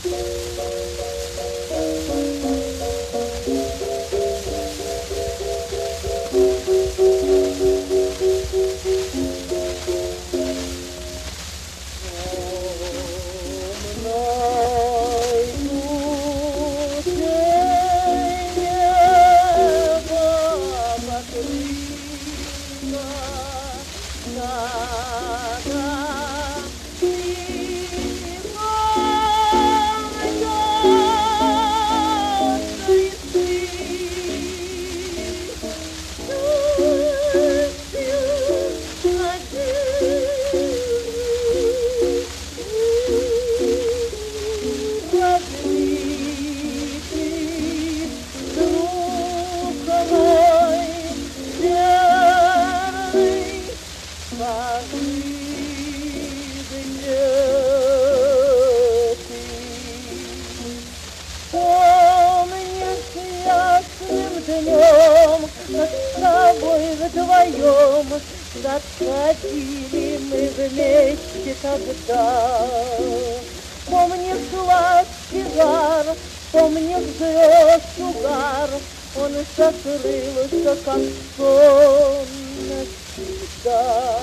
Над тобой вдвоем заходили мы вместе тогда. Помнишь сладкий жар, помнишь звезд угар, он закрылся, как сон навсегда.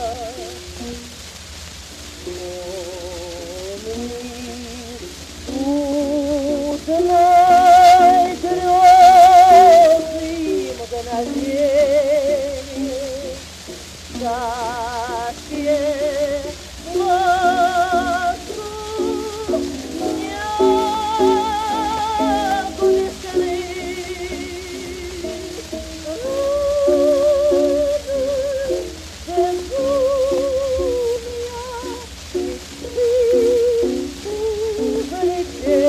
Помнишь трудной грезы мгновенье, счастье вокруг снегу весны. Безумия мечты улетели.